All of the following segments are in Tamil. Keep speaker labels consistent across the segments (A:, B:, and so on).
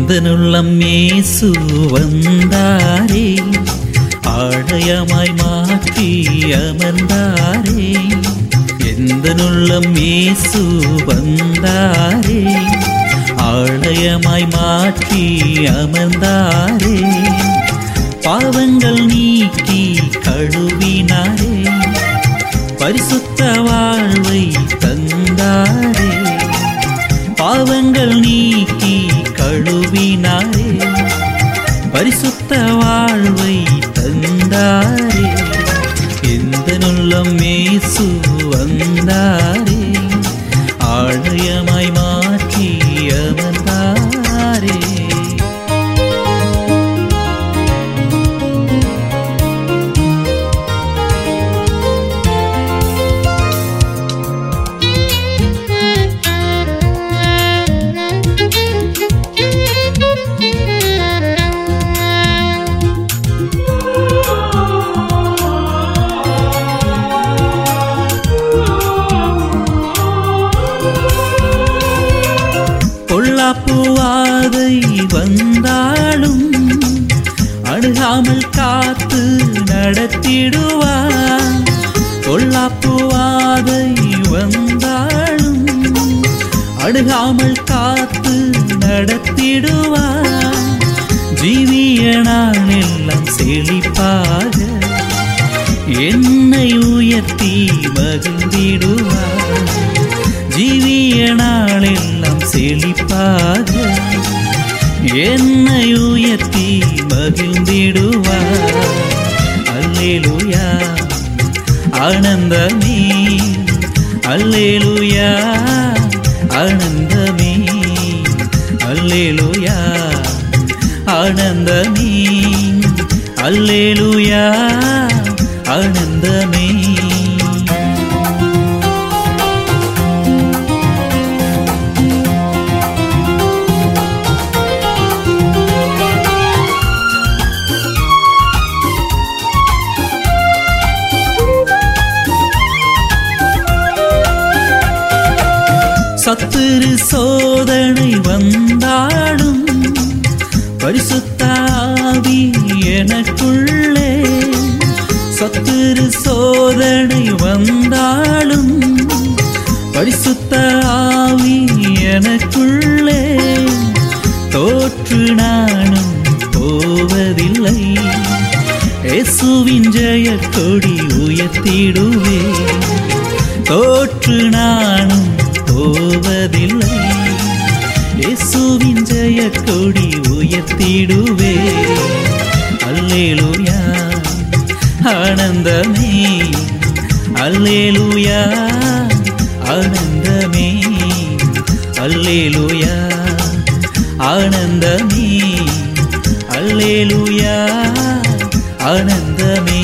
A: எந்தனுள்ளம் இயேசு வந்தாரே, ஆலயமாய் மாற்றி அமர்ந்தாரே. எந்தனுள்ளம் இயேசு வந்தாரே, ஆலயமாய் மாற்றி அமர்ந்தாரே. பாவங்கள் நீக்கி கழுவினாரே, பரிசுத்த வாழ்வை தந்தாரே. பாவங்கள் நீக்கி கழுவினாரே, பரிசுத்த வாழ்வை தந்தாரே. எந்தனுள்ளம் இயேசு வந்தாரே, ஆலயமாய் மாற்றி அமர்ந்தாரே. பொல்லாப்புவாதை வந்தாலும் அணுகாமல் காத்து நடத்திடுவார். பொல்லாப்புவாதை வந்தாலும் அணுகாமல் காத்து நடத்திடுவார். ஜீவிய நாள் எல்லாம் செழிப்பாக என்னை உயர்த்தி மகிழ்ந்திடுவார். ஜீவிய நாளெல்லாம் செழிப்பாக என்னை உயர்த்தி மகிழ்ந்திடுவார். அல்லேலூயா ஆனந்தமே, அல்லேலூயா ஆனந்தமே, அல்லேலூயா ஆனந்தமே, அல்லேலூயா ஆனந்தமே. சத்துரு சோதனை வந்தாலும் பரிசுத்த ஆவி எனக்குள்ளே. சத்துரு சோதனை வந்தாலும் பரிசுத்த ஆவி எனக்குள்ளே. தோற்று நானும் போவதில்லை, இயேசுவின் ஜெய கொடி உயர்த்திடுவே. தோற்று நானும் போவதில்லை, இயேசுவின் ஜெய கொடி உயர்த்திடுவே. அல்லேலூயா ஆனந்தமே, அல்லேலூயா ஆனந்தமே, அல்லேலூயா ஆனந்தமே, அல்லேலூயா ஆனந்தமே.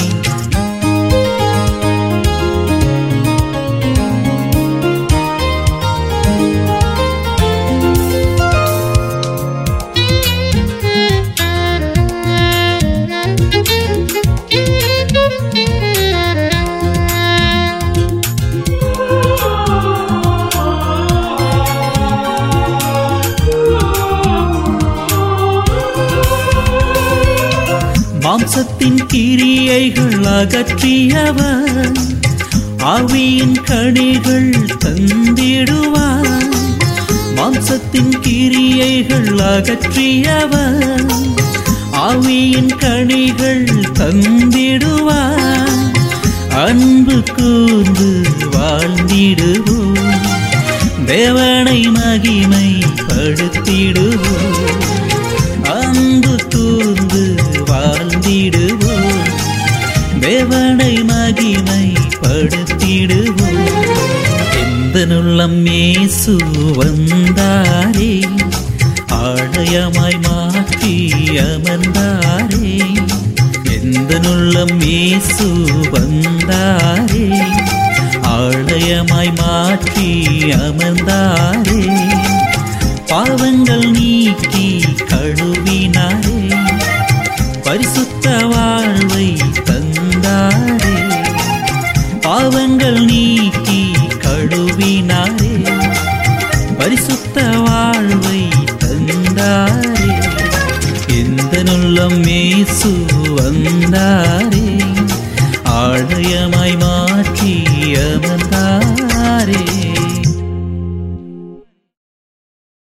A: மாம்சத்தின் கிரியைகள் அகற்றியவர், ஆவியின் கனிகள் தந்திடுவார். மாம்சத்தின் கிரியைகள் அகற்றியவர், ஆவியின் கனிகள் தந்திடுவார். அன்பு கூர்ந்து வாழ்ந்திடுவோம், தேவனை மகிமை படுத்திடுவோம். அன்பு கூர்ந்து வாழ்ந்திடுவோம், தேவனை மகிமை படுத்திடுவோம். எந்தனுள்ளம் இயேசு வந்தாரே, ஆலயமாய் மாற்றி அமர்ந்தாரே. எந்தனுள்ளம் இயேசு வந்தாரே, ஆலயமாய் மாற்றி அமர்ந்தாரே. பாவங்கள் நீக்கி கழுவினாரே, பரிசுத்த வாழ்வை தந்தாரே. பாவங்கள் நீக்கி கழுவினாரே, பரிசுத்த வாழ்வை தந்தாரே. உள்ளம் இயேசு வந்தாரே, ஆலயமாய் மாற்றி அமர்ந்தாரே.